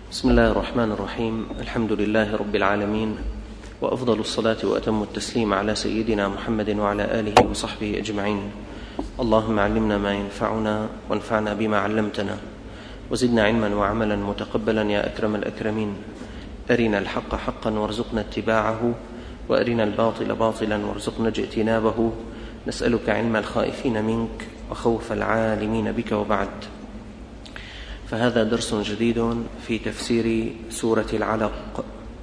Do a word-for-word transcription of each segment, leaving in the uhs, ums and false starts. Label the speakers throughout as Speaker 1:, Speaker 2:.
Speaker 1: بسم الله الرحمن الرحيم. الحمد لله رب العالمين، وأفضل الصلاة وأتم التسليم على سيدنا محمد وعلى آله وصحبه أجمعين. اللهم علمنا ما ينفعنا وانفعنا بما علمتنا، وزدنا علما وعملا متقبلا يا أكرم الأكرمين. أرنا الحق حقا وارزقنا اتباعه، وأرنا الباطل باطلا وارزقنا اجتنابه. نسألك علم الخائفين منك وخوف العالمين بك، وبعد. فهذا درس جديد في تفسير سورة العلق،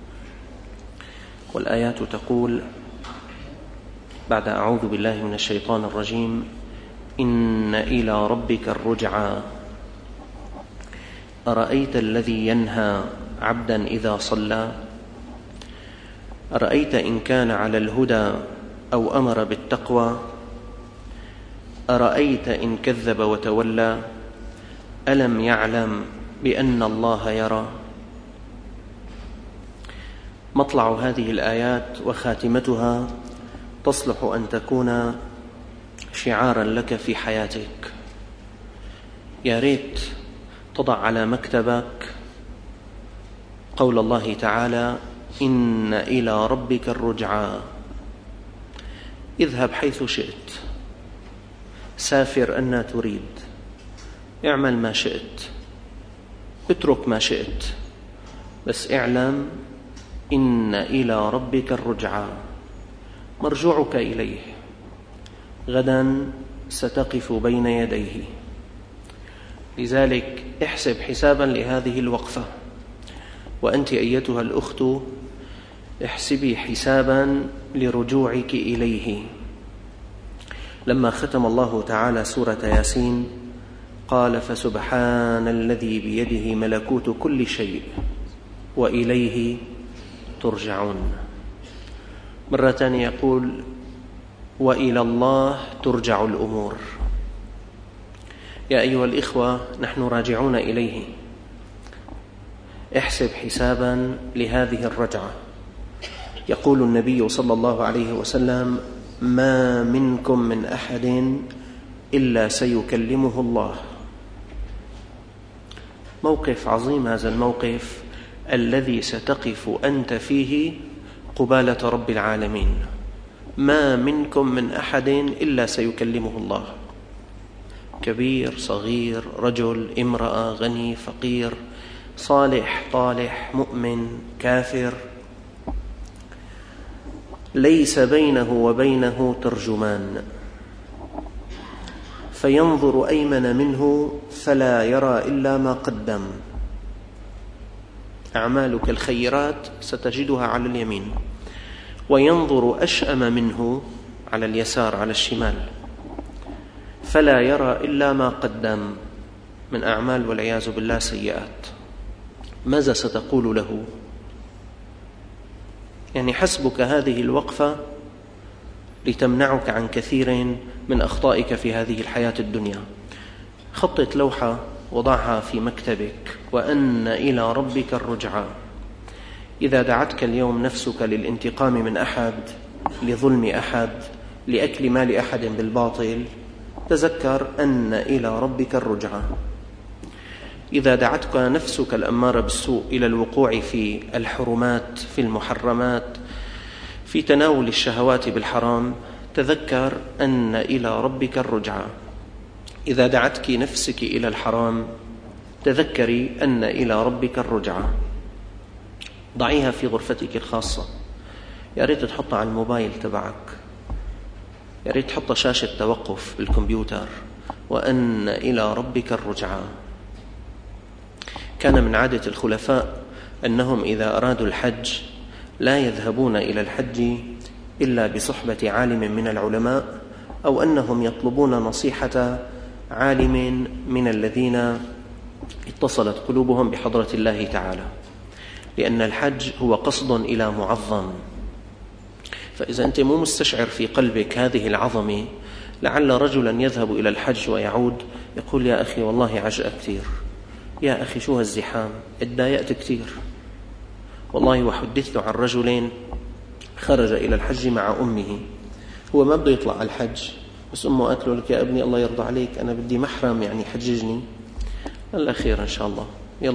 Speaker 1: والآيات تقول بعد أعوذ بالله من الشيطان الرجيم: إن إلى ربك الرجعى أرأيت الذي ينهى عبدا إذا صلى أرأيت إن كان على الهدى أو أمر بالتقوى أرأيت إن كذب وتولى ألم يعلم بأن الله يرى. مطلع هذه الآيات وخاتمتها تصلح أن تكون شعارا لك في حياتك. يا ريت تضع على مكتبك قول الله تعالى: إن إلى ربك الرجعى. اذهب حيث شئت، سافر أن تريد، اعمل ما شئت، اترك ما شئت، بس اعلم إن إلى ربك الرجعى، مرجوعك إليه، غدا ستقف بين يديه. لذلك احسب حسابا لهذه الوقفة، وأنت أيتها الأخت احسبي حسابا لرجوعك إليه. لما ختم الله تعالى سورة ياسين قال: فسبحان الذي بيده ملكوت كل شيء وإليه ترجعون. مرة يقول: وإلى الله ترجع الأمور. يا أيها الإخوة، نحن راجعون إليه. احسب حسابا لهذه الرجعة. يقول النبي صلى الله عليه وسلم: ما منكم من أحد إلا سيكلمه الله. موقف عظيم هذا الموقف الذي ستقف أنت فيه قبالة رب العالمين. ما منكم من أحد إلا سيكلمه الله، كبير صغير، رجل امرأة، غني فقير، صالح طالح، مؤمن كافر، ليس بينه وبينه ترجمان. فينظر أيمن منه فلا يرى إلا ما قدم. أعمالك الخيرات ستجدها على اليمين، وينظر أشأم منه على اليسار، على الشمال، فلا يرى إلا ما قدم من أعمال والعياذ بالله سيئات. ماذا ستقول له؟ يعني حسبك هذه الوقفة لتمنعك عن كثير من أخطائك في هذه الحياة الدنيا. خطط لوحة وضعها في مكتبك: وأن إلى ربك الرجعى. إذا دعتك اليوم نفسك للانتقام من أحد، لظلم أحد، لأكل مال أحد بالباطل، تذكر أن إلى ربك الرجعى. إذا دعتك نفسك الأمارة بالسوء إلى الوقوع في الحرمات، في المحرمات، في تناول الشهوات بالحرام، تذكر أن إلى ربك الرجعى. إذا دعتك نفسك إلى الحرام، تذكري أن إلى ربك الرجعى. ضعيها في غرفتك الخاصة، يا ريت تحطها على الموبايل تبعك، يا ريت تحط شاشة توقف بالكمبيوتر: وأن إلى ربك الرجعى. كان من عادة الخلفاء أنهم إذا أرادوا الحج لا يذهبون إلى الحج إلا بصحبة عالم من العلماء، أو أنهم يطلبون نصيحة عالم من الذين اتصلت قلوبهم بحضرة الله تعالى، لأن الحج هو قصد إلى معظم. فإذا أنت مو مستشعر في قلبك هذه العظمة، لعل رجلا يذهب إلى الحج ويعود يقول: يا أخي والله عجأ كثير، يا أخي شو هالزحام، اتضايقت كثير. والله وحدثت عن رجلين خرج إلى الحج مع أمه، هو ما بده يطلع على الحج، بس أمه قالت له: لك يا ابني الله يرضى عليك، أنا بدي محرم يعني حججني. قال: خير إن شاء الله، يلا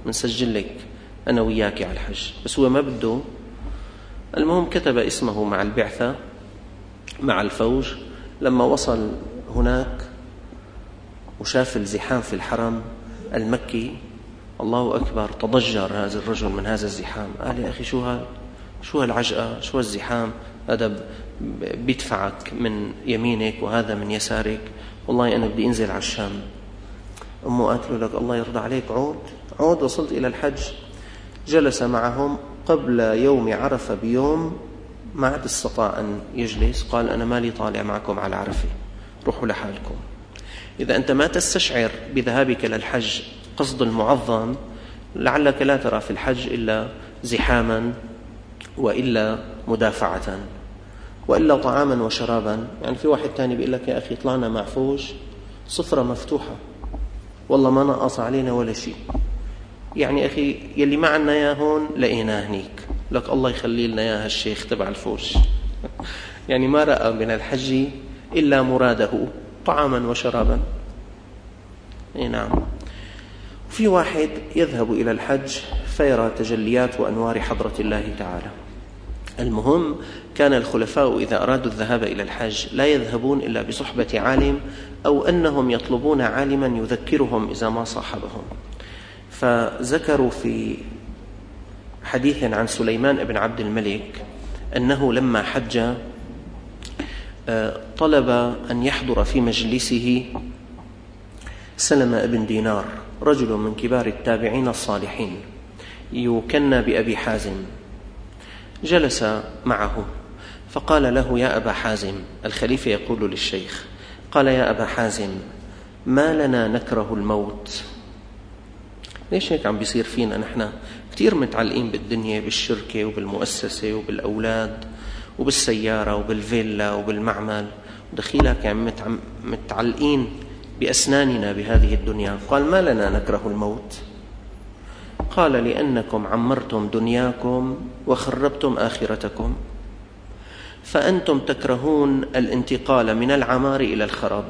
Speaker 1: منسجل لك أنا وياك على الحج، بس هو ما بده. المهم كتب اسمه مع البعثة مع الفوج. لما وصل هناك وشاف الزحام في الحرم المكي، الله أكبر، تضجر هذا الرجل من هذا الزحام. قال يا أخي شو ها شو هالعجقة، شو الزحام هذا، بيدفعك من يمينك وهذا من يسارك. والله أنا بدي أنزل على الشام. أمه قالت له لك الله يرضى عليك عود عود. وصلت إلى الحج، جلس معهم قبل يوم عرفة بيوم، ما عاد استطاع أن يجلس. قال أنا مالي طالع معكم على عرفة، روحوا لحالكم. إذا أنت ما تستشعر بذهابك للحج قصد المعظم، لعلك لا ترى في الحج إلا زحاما وإلا مدافعة وإلا طعاما وشرابا. يعني في واحد تاني بيقول لك يا أخي طلعنا مع فوج صفرة مفتوحة، والله ما نقص علينا ولا شيء. يعني أخي يلي معنا يا هون لقيناه هنيك، لك الله يخلي لنا يا هالشيخ تبع الفوج. يعني ما رأى من الحج إلا مراده طعاما وشرابا. إيه نعم. في واحد يذهب إلى الحج فيرى تجليات وأنوار حضرة الله تعالى. المهم كان الخلفاء إذا أرادوا الذهاب إلى الحج لا يذهبون إلا بصحبة عالم، أو أنهم يطلبون عالما يذكرهم إذا ما صاحبهم. فذكروا في حديث عن سليمان بن عبد الملك أنه لما حج طلب أن يحضر في مجلسه سلمة بن دينار، رجل من كبار التابعين الصالحين يكنى بأبي حازم. جلس معه فقال له يا أبا حازم، الخليفة يقول للشيخ، قال يا أبا حازم ما لنا نكره الموت؟ ليش هيك عم بيصير فينا؟ نحن كتير متعلقين بالدنيا، بالشركة وبالمؤسسة وبالأولاد وبالسيارة وبالفيلا وبالمعمل، ودخيلك يعني متعلقين بأسناننا بهذه الدنيا. قال ما لنا نكره الموت؟ قال لأنكم عمرتم دنياكم وخربتم آخرتكم، فأنتم تكرهون الانتقال من العمار إلى الخراب.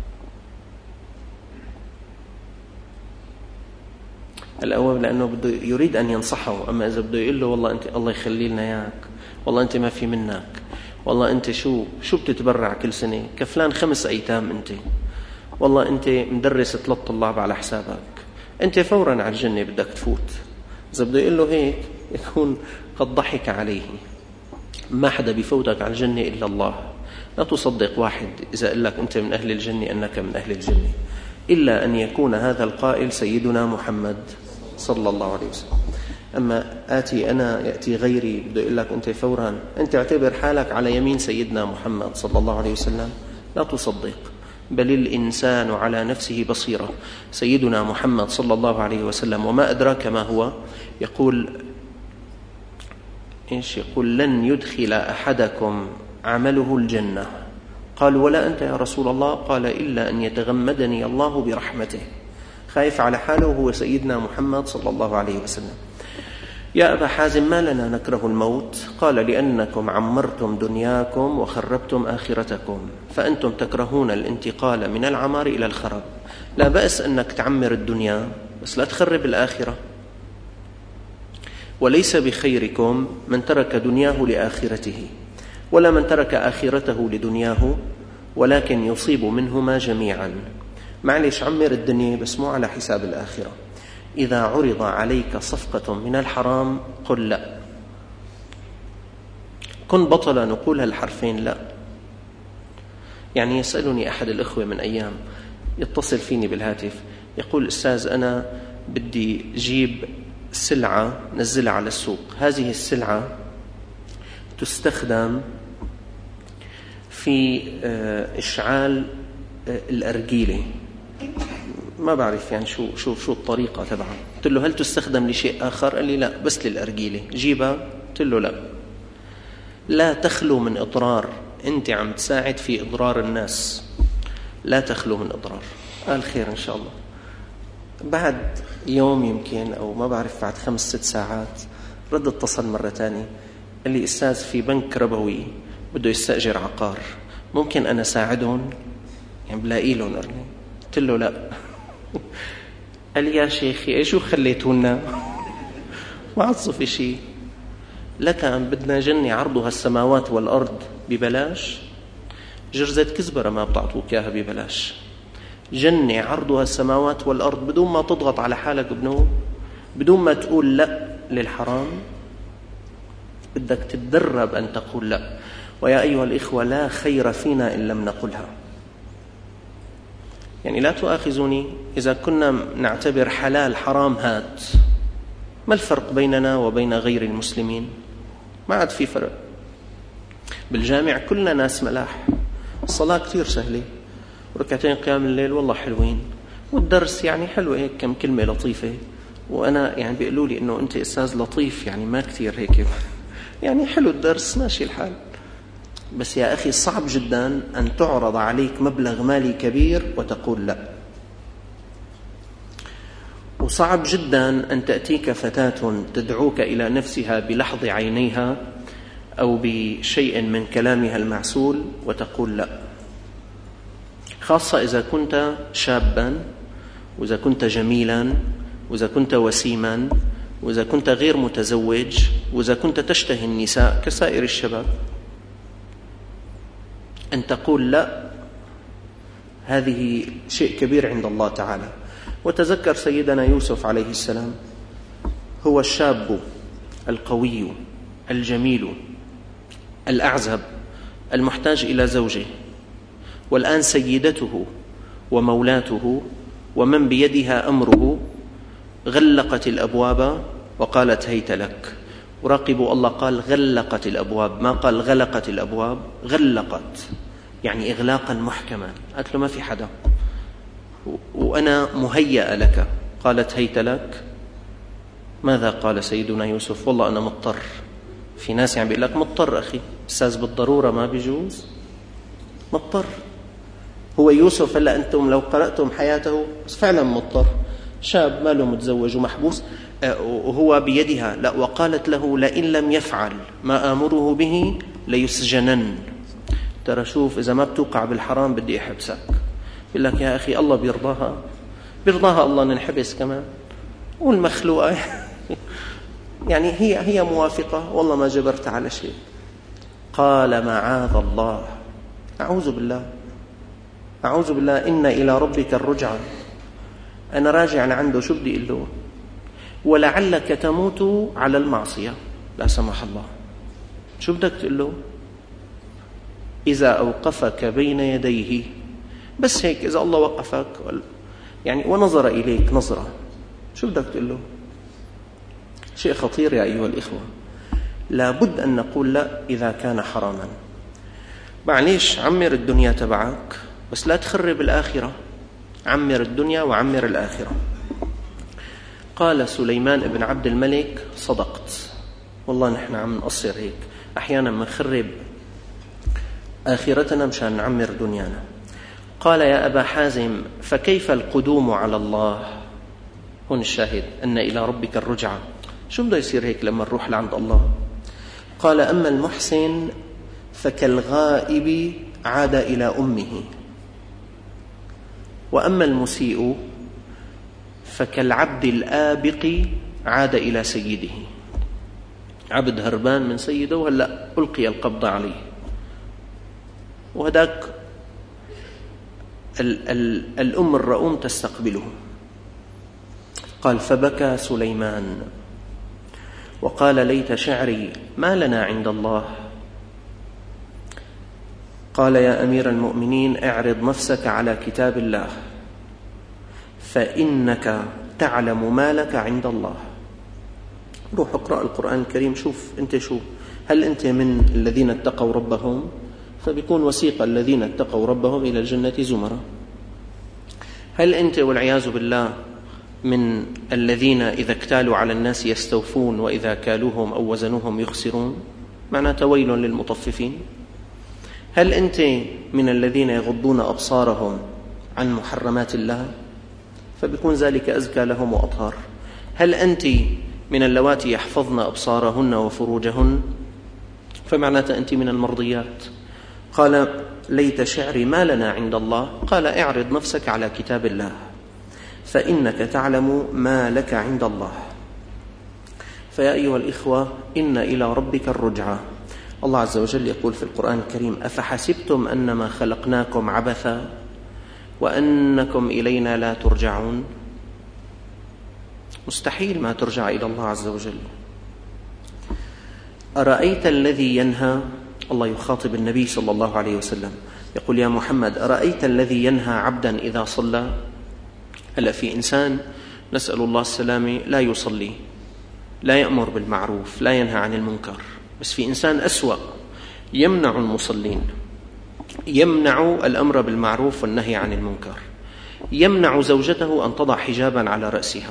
Speaker 1: الأول لأنه بده يريد أن ينصحه، أما إذا بده يقول له والله أنت الله يخلي لنا إياك، والله أنت ما في منك، والله أنت شو شو بتتبرع كل سنة كفلان خمس أيتام، أنت والله أنت مدرس ثلاث طلاب على حسابك، أنت فورا على الجنة بدك تفوت. إذا بده يقول له هيك يكون قد ضحك عليه. ما حدا بيفوتك على الجنة إلا الله. لا تصدق واحد إذا قال لك أنت من أهل الجنة أنك من أهل الجنة، إلا أن يكون هذا القائل سيدنا محمد صلى الله عليه وسلم. أما آتي أنا يأتي غيري بده يقول لك أنت فورا أنت اعتبر حالك على يمين سيدنا محمد صلى الله عليه وسلم، لا تصدق. بل الإنسان على نفسه بصيرة. سيدنا محمد صلى الله عليه وسلم وما أدراك ما هو يقول إيش؟ يقول لن يدخل أحدكم عمله الجنة. قالوا ولا أنت يا رسول الله؟ قال إلا أن يتغمدني الله برحمته. خايف على حاله هو سيدنا محمد صلى الله عليه وسلم. يا أبا حازم ما لنا نكره الموت؟ قال لأنكم عمرتم دنياكم وخربتم آخرتكم، فأنتم تكرهون الانتقال من العمار إلى الخراب. لا بأس أنك تعمر الدنيا بس لا تخرب الآخرة. وليس بخيركم من ترك دنياه لآخرته، ولا من ترك آخرته لدنياه، ولكن يصيب منهما جميعا. معلش عمر الدنيا بس مو على حساب الآخرة. إذا عرض عليك صفقة من الحرام قل لا. كن بطلا نقول هالحرفين لا. يعني يسألني أحد الإخوة من أيام، يتصل فيني بالهاتف يقول أستاذ أنا بدي جيب سلعة نزلها على السوق، هذه السلعة تستخدم في إشعال الأرجيلة، ما بعرف يعني شو شو شو الطريقة تبعها. قلت له هل تستخدم لشيء آخر؟ قال لي لا بس للأرجيلة. جيبها؟ قلت له لا. لا تخلو من إضرار، أنت عم تساعد في إضرار الناس، لا تخلو من إضرار. قال خير إن شاء الله. بعد يوم يمكن أو ما بعرف بعد خمس ست ساعات رد اتصل مرة تانية قال لي أستاذ في بنك ربوي بده يستأجر عقار، ممكن أنا ساعدهم؟ يعني بلاقي لهم. قلت له لا. قال يا شيخي ايشو خليتونا ما عصف شيء لك أن بدنا جنة عرضها السماوات والأرض ببلاش، جرزة كزبرة ما بتعطوك إياها ببلاش. جنة عرضها السماوات والأرض بدون ما تضغط على حالك بنوب، بدون ما تقول لا للحرام. بدك تتدرب أن تقول لا. ويا أيها الإخوة لا خير فينا إن لم نقلها. يعني لا تؤاخذوني إذا كنا نعتبر حلال حرام هات، ما الفرق بيننا وبين غير المسلمين؟ ما عاد في فرق. بالجامع كلنا ناس ملاح، الصلاة كتير سهلة، وركعتين قيام الليل والله حلوين، والدرس يعني حلوة هيك كم كلمة لطيفة، وأنا يعني بيقولوا لي إنه أنت أستاذ لطيف، يعني ما كتير هيك يعني حلو الدرس ماشي الحال. بس يا أخي صعب جدا أن تعرض عليك مبلغ مالي كبير وتقول لا، وصعب جدا أن تأتيك فتاة تدعوك إلى نفسها بلحظ عينيها أو بشيء من كلامها المعسول وتقول لا، خاصة إذا كنت شابا، وإذا كنت جميلا، وإذا كنت وسيما، وإذا كنت غير متزوج، وإذا كنت تشتهي النساء كسائر الشباب. أن تقول لا هذه شيء كبير عند الله تعالى. وتذكر سيدنا يوسف عليه السلام، هو الشاب القوي الجميل الأعزب المحتاج إلى زوجه، والآن سيدته ومولاته ومن بيدها أمره غلقت الأبواب وقالت هيت لك. وراقبوا الله قال غلقت الأبواب، ما قال غلقت الأبواب، غلقت يعني إغلاقا محكما. قالت له ما في حدا وأنا مهيئة لك. قالت هيت لك. ماذا قال سيدنا يوسف؟ والله أنا مضطر. في ناس يعني بيقول لك مضطر أخي، أستاذ بالضرورة ما بيجوز، مضطر. هو يوسف هلا أنتم لو قرأتم حياته فعلا مضطر، شاب ماله متزوج ومحبوس وهو بيدها. لا، وقالت له لئن لم يفعل ما آمره به ليسجنن. ترى شوف إذا ما بتوقع بالحرام بدي أحبسك. يقول لك يا أخي الله بيرضاها، بيرضاها الله ننحبس كمان، والمخلوقة يعني هي هي موافقة، والله ما جبرت على شيء. قال معاذ الله، أعوذ بالله أعوذ بالله إن إلى ربك الرجعى. أنا راجع لعنده، شو بدي أقول له؟ ولعلك تموت على المعصية لا سمح الله. شو بدك تقول له؟ إذا أوقفك بين يديه، بس هيك إذا الله وقفك يعني ونظر إليك نظرة، شو بدك تقول له؟ شيء خطير يا أيها الإخوة. لابد أن نقول لا إذا كان حراما. معليش عمر الدنيا تبعك بس لا تخرب الآخرة. عمر الدنيا وعمر الآخرة. قال سليمان بن عبد الملك صدقت، والله نحن عم نقصر هيك أحيانا منخرب آخرتنا مشان نعمر دنيانا. قال يا أبا حازم فكيف القدوم على الله؟ هون الشاهد أن إلى ربك الرجعى. شو بده يصير هيك لما نروح لعند الله؟ قال أما المحسن فكالغائب عاد إلى أمه، وأما المسيء فكالعبد الآبق عاد إلى سيده. عبد هربان من سيده وهلأ ألقي القبض عليه، وهداك ال- ال- الأم الرؤوم تستقبله. قال فبكى سليمان وقال ليت شعري ما لنا عند الله. قال يا أمير المؤمنين اعرض نفسك على كتاب الله فإنك تعلم ما لك عند الله. روح اقرأ القرآن الكريم، شوف أنت شو، هل أنت من الذين اتقوا ربهم؟ فبيكون وسيق الذين اتقوا ربهم إلى الجنة زمرا. هل أنت والعياذ بالله من الذين إذا اكتالوا على الناس يستوفون وإذا كالوهم أو وزنوهم يخسرون؟ معناته ويل للمطففين. هل أنت من الذين يغضون أبصارهم عن محرمات الله؟ فبيكون ذلك أزكى لهم وأطهار. هل أنت من اللواتي يحفظن أبصارهن وفروجهن؟ فمعناته أنت من المرضيات. قال ليت شعري ما لنا عند الله. قال اعرض نفسك على كتاب الله فإنك تعلم ما لك عند الله. فيا أيها الإخوة، إن إلى ربك الرجعى. الله عز وجل يقول في القرآن الكريم: أفحسبتم أنما خلقناكم عبثا وأنكم إلينا لا ترجعون. مستحيل ما ترجع إلى الله عز وجل. أرأيت الذي ينهى، الله يخاطب النبي صلى الله عليه وسلم يقول: يا محمد، أرأيت الذي ينهى عبدا إذا صلى؟ هلأ في إنسان نسأل الله السلامة لا يصلي، لا يأمر بالمعروف، لا ينهى عن المنكر، بس في إنسان أسوأ يمنع المصلين، يمنع الأمر بالمعروف والنهي عن المنكر، يمنع زوجته أن تضع حجابا على رأسها.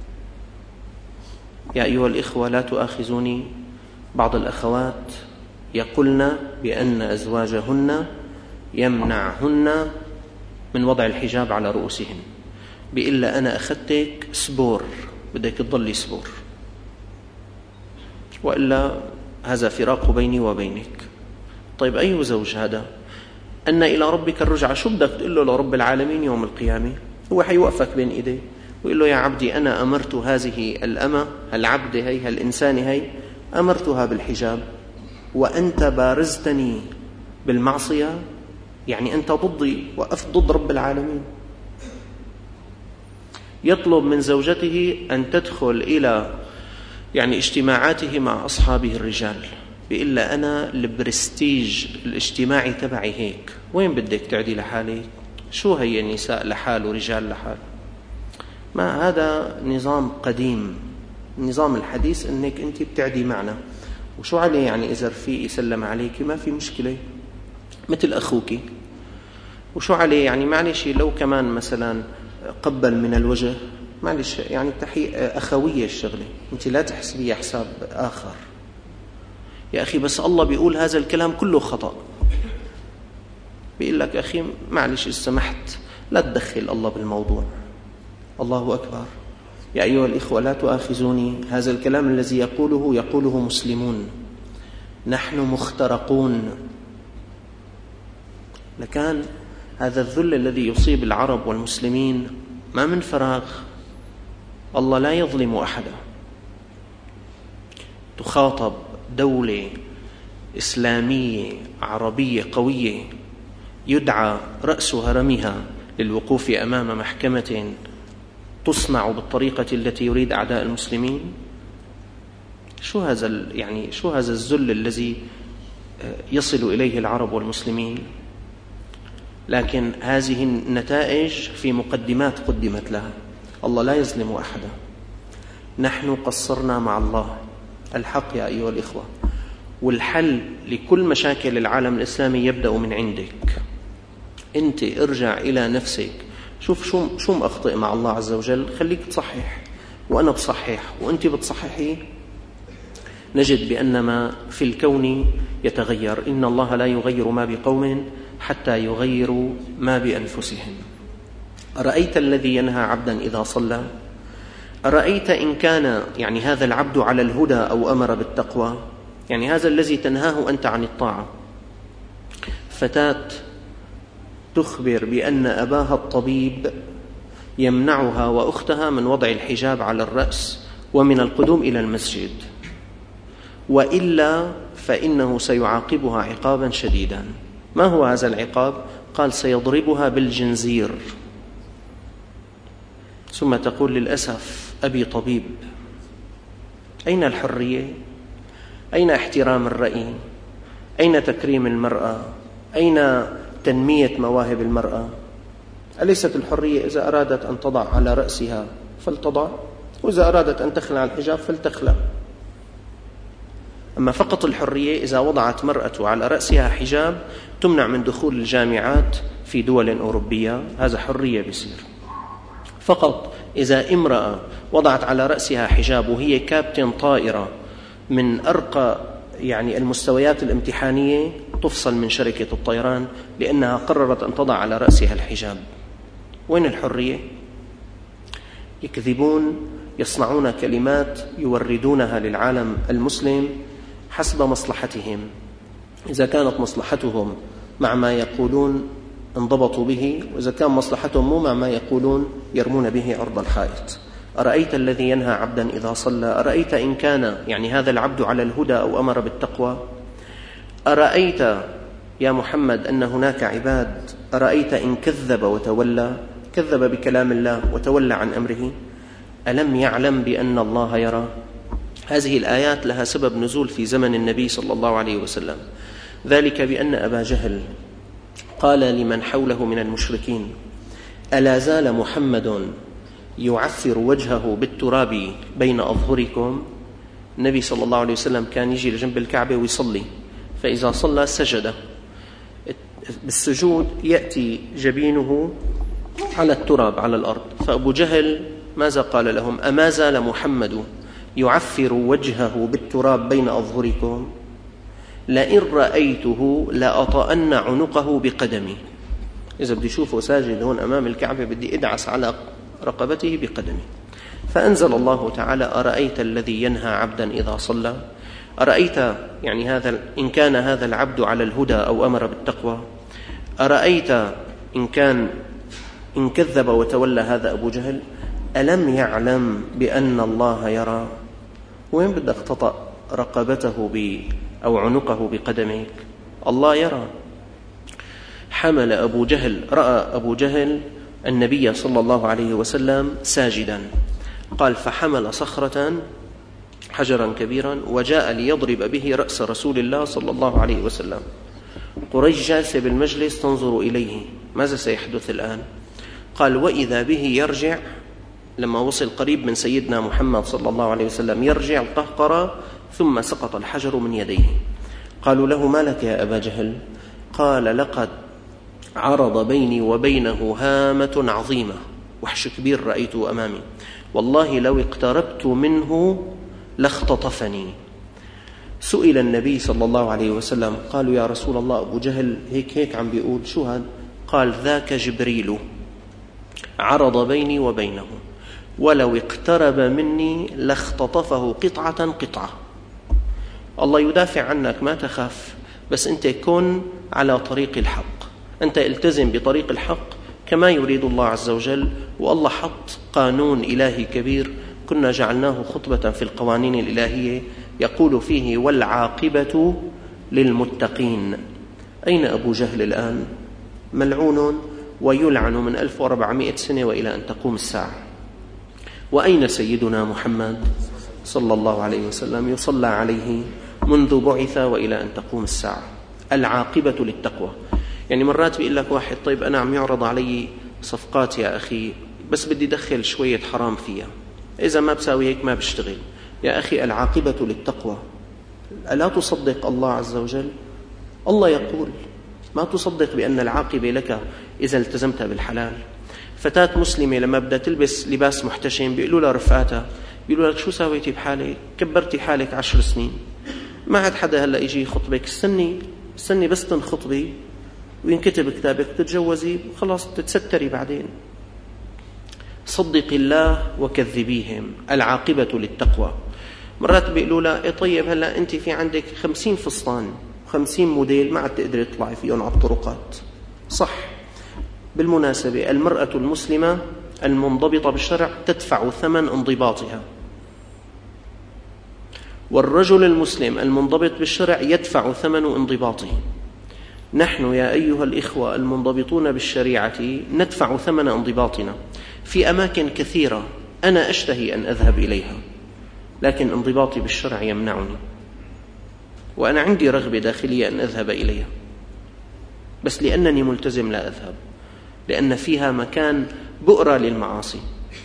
Speaker 1: يا أيها الإخوة، لا تؤاخذوني، بعض الأخوات يقولن بأن أزواجهن يمنعهن من وضع الحجاب على رؤوسهن، بإلا أنا أخذتك سبور، بدك تضلي سبور، وإلا هذا فراق بيني وبينك. طيب أي زوج هذا؟ أن إلى ربك الرجعى. شو بدك تقول له لرب العالمين يوم القيامة؟ هو حيوقفك بين إيديه ويقول له: يا عبدي، أنا أمرت هذه الأمة، العبد هي، الإنسان هي، أمرتها بالحجاب وأنت بارزتني بالمعصية، يعني أنت ضدي، وقفت ضد رب العالمين. يطلب من زوجته أن تدخل إلى يعني اجتماعاته مع أصحابه الرجال، بإلا أنا البرستيج الاجتماعي تبعي هيك. وين بدك تعدي لحالك؟ شو هي النساء لحال ورجال لحال؟ ما هذا نظام قديم. النظام الحديث أنك أنت بتعدي معنا، وشو عليه يعني إذا رفيق يسلم عليك ما في مشكلة مثل أخوك، وشو عليه يعني معلش لو كمان مثلا قبل من الوجه، معلش يعني تحية أخوية الشغلة، أنت لا تحسبيها حساب آخر. يا أخي بس الله بيقول هذا الكلام كله خطأ، بيقول لك أخي معلش إذا سمحت لا تدخل الله بالموضوع. الله أكبر. يا أيها الإخوة، لا تؤاخذوني، هذا الكلام الذي يقوله يقوله مسلمون، نحن مخترقون. لكان هذا الذل الذي يصيب العرب والمسلمين ما من فراغ. الله لا يظلم أحدا. تخاطب دولة إسلامية عربية قوية يدعى رأس هرمها للوقوف أمام محكمة تصنع بالطريقة التي يريد أعداء المسلمين. شو هذا يعني شو هذا الذل الذي يصل إليه العرب والمسلمين؟ لكن هذه النتائج في مقدمات قدمت لها. الله لا يظلم أحدا. نحن قصرنا مع الله الحق يا أيها الإخوة، والحل لكل مشاكل العالم الإسلامي يبدأ من عندك. أنت ارجع إلى نفسك، شوف شو شو مأخطئ مع الله عز وجل، خليك تصحح، وأنا بصحح وأنت بتصححي، نجد بأن ما في الكون يتغير. إن الله لا يغير ما بقوم حتى يغيروا ما بأنفسهم. أرأيت الذي ينهى عبدا إذا صلى؟ أرأيت إن كان يعني هذا العبد على الهدى أو أمر بالتقوى، يعني هذا الذي تنهاه أنت عن الطاعة. فتاة تخبر بأن أباها الطبيب يمنعها وأختها من وضع الحجاب على الرأس ومن القدوم إلى المسجد، وإلا فإنه سيعاقبها عقابا شديدا. ما هو هذا العقاب؟ قال: سيضربها بالجنزير. ثم تقول: للأسف أبي طبيب. أين الحرية؟ أين احترام الرأي؟ أين تكريم المرأة؟ أين تنمية مواهب المرأة؟ أليست الحرية إذا أرادت أن تضع على رأسها فلتضع، وإذا أرادت أن تخلع الحجاب فلتخلع؟ أما فقط الحرية إذا وضعت مرأة على رأسها حجاب تمنع من دخول الجامعات في دول أوروبية، هذا حرية بيصير. فقط إذا امرأة وضعت على رأسها حجاب وهي كابتن طائرة من أرقى يعني المستويات الامتحانية تفصل من شركة الطيران لأنها قررت أن تضع على رأسها الحجاب. وين الحرية؟ يكذبون، يصنعون كلمات يوردونها للعالم المسلم حسب مصلحتهم. إذا كانت مصلحتهم مع ما يقولون انضبطوا به، وإذا كان مصلحتهم مو مع ما يقولون يرمون به عرض الحائط. أرأيت الذي ينهى عبدا إذا صلى، أرأيت إن كان يعني هذا العبد على الهدى أو أمر بالتقوى، أرأيت يا محمد أن هناك عباد، أرأيت إن كذب وتولى، كذب بكلام الله وتولى عن أمره، ألم يعلم بأن الله يرى. هذه الآيات لها سبب نزول في زمن النبي صلى الله عليه وسلم، ذلك بأن أبا جهل قال لمن حوله من المشركين: ألا زال محمد يعفر وجهه بالتراب بين أظهركم. النبي صلى الله عليه وسلم كان يجي لجنب الكعبة ويصلي، فإذا صلى سجد، بالسجود يأتي جبينه على التراب على الأرض. فأبو جهل ماذا قال لهم؟ أما زال محمد يعفر وجهه بالتراب بين أظهركم، لئن رأيته لأطأن عنقه بقدمي. إذا بدي أشوفه ساجد هون أمام الكعبة بدي أدعس على رقبته بقدمي. فأنزل الله تعالى: أرأيت الذي ينهى عبدا إذا صلى، أرأيت يعني هذا إن كان هذا العبد على الهدى أو أمر بالتقوى، أرأيت إن كان إن كذب وتولى هذا أبو جهل، ألم يعلم بأن الله يرى. وين بدك تطأ رقبته ب أو عنقه بقدمك؟ الله يرى. حمل أبو جهل، رأى أبو جهل النبي صلى الله عليه وسلم ساجدا، قال: فحمل صخرة حجرا كبيرا وجاء ليضرب به رأس رسول الله صلى الله عليه وسلم. قريش جالسة بالمجلس تنظر إليه، ماذا سيحدث الآن؟ قال: وإذا به يرجع، لما وصل قريب من سيدنا محمد صلى الله عليه وسلم يرجع القهقرة، ثم سقط الحجر من يديه. قالوا له: ما لك يا أبا جهل؟ قال: لقد عرض بيني وبينه هامة عظيمة، وحش كبير رأيته أمامي، والله لو اقتربت منه لاختطفني. سئل النبي صلى الله عليه وسلم، قالوا: يا رسول الله أبو جهل هيك هيك عم بيقول، شو هذا؟ قال: ذاك جبريل عرض بيني وبينه، ولو اقترب مني لاختطفه قطعة قطعة. الله يدافع عنك، ما تخاف، بس أنت كن على طريق الحق، أنت التزم بطريق الحق كما يريد الله عز وجل. والله حط قانون إلهي كبير كنا جعلناه خطبة في القوانين الإلهية، يقول فيه: والعاقبة للمتقين. أين أبو جهل الآن؟ ملعون ويلعن من ألف وأربعمائة سنة وإلى أن تقوم الساعة. وأين سيدنا محمد صلى الله عليه وسلم؟ يصلى عليه منذ بعث وإلى أن تقوم الساعة. العاقبة للتقوى. يعني مرات بيقول لك واحد: طيب أنا عم يعرض علي صفقات يا أخي، بس بدي دخل شوية حرام فيها، إذا ما بساوي هيك ما بشتغل. يا أخي العاقبة للتقوى. ألا تصدق الله عز وجل؟ الله يقول: ما تصدق بأن العاقبة لك إذا التزمت بالحلال. فتاة مسلمة لما بدها تلبس لباس محتشم بيقولوا لها رفقاتها، بيقولوا لك: شو ساويتي بحالك؟ كبرتي حالك عشر سنين، ما عاد حدا هلأ يجي يخطبك، استني استني بس تنخطبي وينكتب كتابك تتجوزي خلاص تتستري بعدين. صدق الله وكذبيهم. العاقبة للتقوى. مرات بيقولوا لا: طيب هلأ أنت في عندك خمسين فستان خمسين موديل ما عاد تقدري تطلعي فيهم على الطرقات. صح. بالمناسبة المرأة المسلمة المنضبطة بالشرع تدفع ثمن انضباطها، والرجل المسلم المنضبط بالشرع يدفع ثمن انضباطه. نحن يا أيها الإخوة المنضبطون بالشريعة ندفع ثمن انضباطنا في أماكن كثيرة أنا أشتهي أن أذهب إليها، لكن انضباطي بالشرع يمنعني، وأنا عندي رغبة داخلية أن أذهب إليها، بس لأنني ملتزم لا أذهب، لأن فيها مكان بؤرة للمعاصي،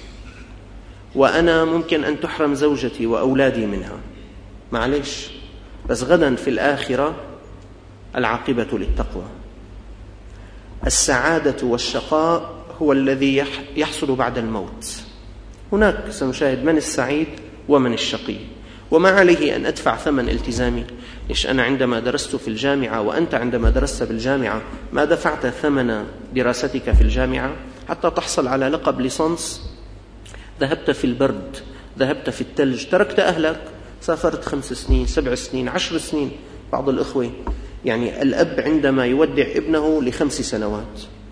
Speaker 1: وأنا ممكن أن تحرم زوجتي وأولادي منها، معليش، بس غدا في الآخرة العاقبة للتقوى. السعادة والشقاء هو الذي يحصل بعد الموت. هناك سنشاهد من السعيد ومن الشقي، وما عليه أن أدفع ثمن التزامي. ليش أنا عندما درست في الجامعة وأنت عندما درست بالجامعة ما دفعت ثمن دراستك في الجامعة حتى تحصل على لقب ليسانس؟ ذهبت في البرد، ذهبت في الثلج، تركت أهلك، سافرت خمس سنين سبع سنين عشر سنين. بعض الإخوة يعني الأب عندما يودع ابنه لخمس سنوات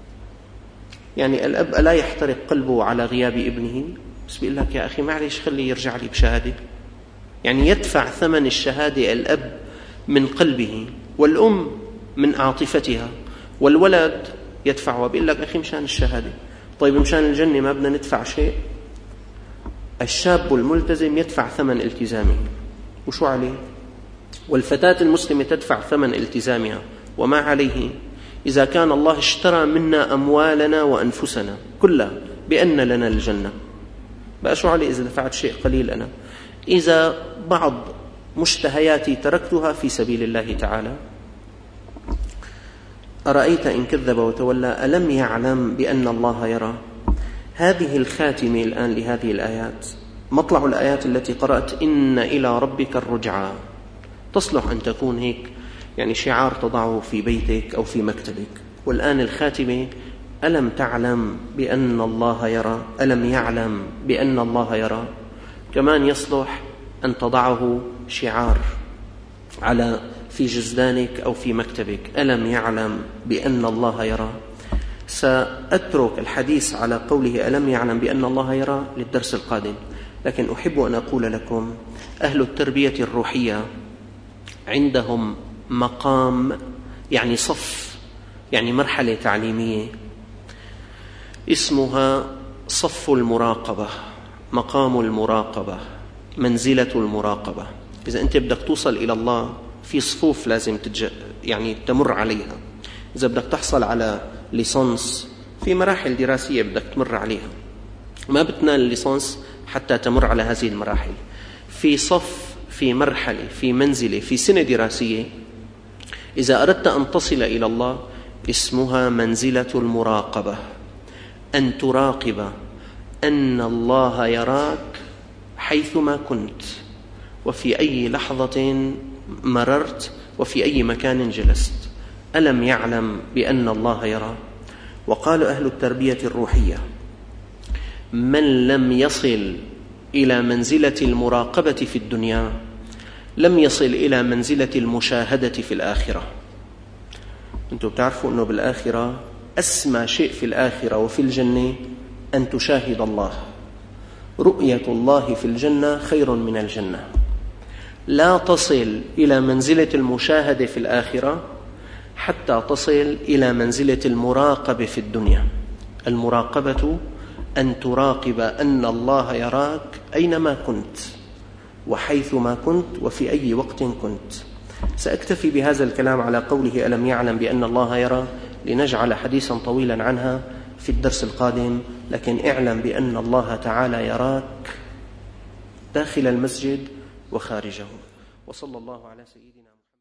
Speaker 1: يعني الأب لا يحترق قلبه على غياب ابنه، بس بيقول لك يا أخي معلش خليه يرجع لي بشهادة. يعني يدفع ثمن الشهادة الأب من قلبه، والأم من عاطفتها، والولد يدفع وبيقول لك أخي مشان الشهادة. طيب مشان الجنة ما بدنا ندفع شيء؟ الشاب الملتزم يدفع ثمن التزامه، وشو عليه؟ والفتاة المسلمة تدفع ثمن التزامها، وما عليه؟ إذا كان الله اشترى منا أموالنا وأنفسنا كلها بأن لنا الجنة، بقى شو عليه إذا دفعت شيء قليل؟ أنا إذا بعض مشتهياتي تركتها في سبيل الله تعالى. أرأيت إن كذب وتولى ألم يعلم بأن الله يرى. هذه الخاتمة الآن لهذه الآيات، مطلع الآيات التي قرأت إن إلى ربك الرجعى، تصلح أن تكون هيك يعني شعار تضعه في بيتك أو في مكتبك. والآن الخاتمة ألم تعلم بأن الله يرى، ألم يعلم بأن الله يرى. كمان يصلح أن تضعه شعار على في جزدانك أو في مكتبك، ألم يعلم بأن الله يرى. سأترك الحديث على قوله ألم يعلم بأن الله يرى للدرس القادم، لكن أحب أن أقول لكم أهل التربية الروحية عندهم مقام، يعني صف، يعني مرحلة تعليمية اسمها صف المراقبة، مقام المراقبة، منزلة المراقبة. إذا أنت بدك توصل إلى الله في صفوف لازم تج... يعني تمر عليها. إذا بدك تحصل على ليسانس في مراحل دراسية بدك تمر عليها، ما بتنال الليسانس حتى تمر على هذه المراحل. في صف، في مرحلة، في منزلة، في سنة دراسية إذا أردت أن تصل إلى الله اسمها منزلة المراقبة، أن تراقب أن الله يراك حيثما كنت، وفي أي لحظة مررت، وفي أي مكان جلست. ألم يعلم بأن الله يرى. وقال أهل التربية الروحية من لم يصل إلى منزلة المراقبة في الدنيا لم يصل إلى منزلة المشاهدة في الآخرة. أنتم بتعرفوا أنه بالآخرة أسمى شيء في الآخرة وفي الجنة أن تشاهد الله. رؤية الله في الجنة خير من الجنة. لا تصل إلى منزلة المشاهدة في الآخرة حتى تصل إلى منزلة المراقبة في الدنيا. المراقبة أن تراقب أن الله يراك أينما كنت وحيثما كنت وفي أي وقت كنت. سأكتفي بهذا الكلام على قوله ألم يعلم بأن الله يرى لنجعل حديثا طويلا عنها في الدرس القادم، لكن اعلم بأن الله تعالى يراك داخل المسجد وخارجه. وصلى الله على سيدنا محمد.